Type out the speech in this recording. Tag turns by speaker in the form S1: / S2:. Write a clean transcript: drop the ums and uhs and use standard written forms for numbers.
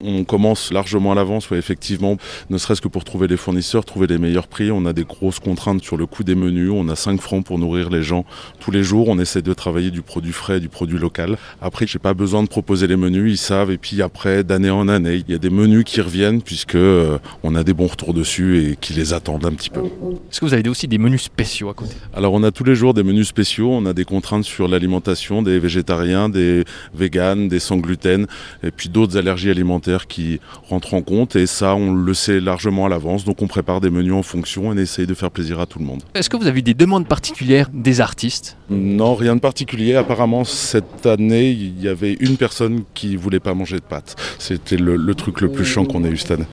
S1: On commence largement à l'avance, ouais, effectivement, ne serait-ce que pour trouver les fournisseurs, trouver les meilleurs prix. On a des grosses contraintes sur le coût des menus. On a 5 francs pour nourrir les gens tous les jours. On essaie de travailler du produit frais, du produit local. Après, j'ai pas besoin de proposer les menus, ils savent. Et puis après, d'année en année, il y a des menus qui reviennent puisque on a des bons retours dessus et qui les attendent un petit peu.
S2: Est-ce que vous avez aussi des menus spéciaux à côté?
S1: Alors on a tous les jours des menus spéciaux. On a des contraintes sur l'alimentation, des végétariens, des véganes, des sans gluten et puis d'autres allergies alimentaires qui rentrent en compte, et ça on le sait largement à l'avance, donc on prépare des menus en fonction et on essaye de faire plaisir à tout le monde.
S2: Est-ce que vous avez des demandes particulières des artistes?
S1: Non, rien de particulier. Apparemment cette année il y avait une personne qui voulait pas manger de pâtes. C'était le truc le plus chiant qu'on ait eu cette année.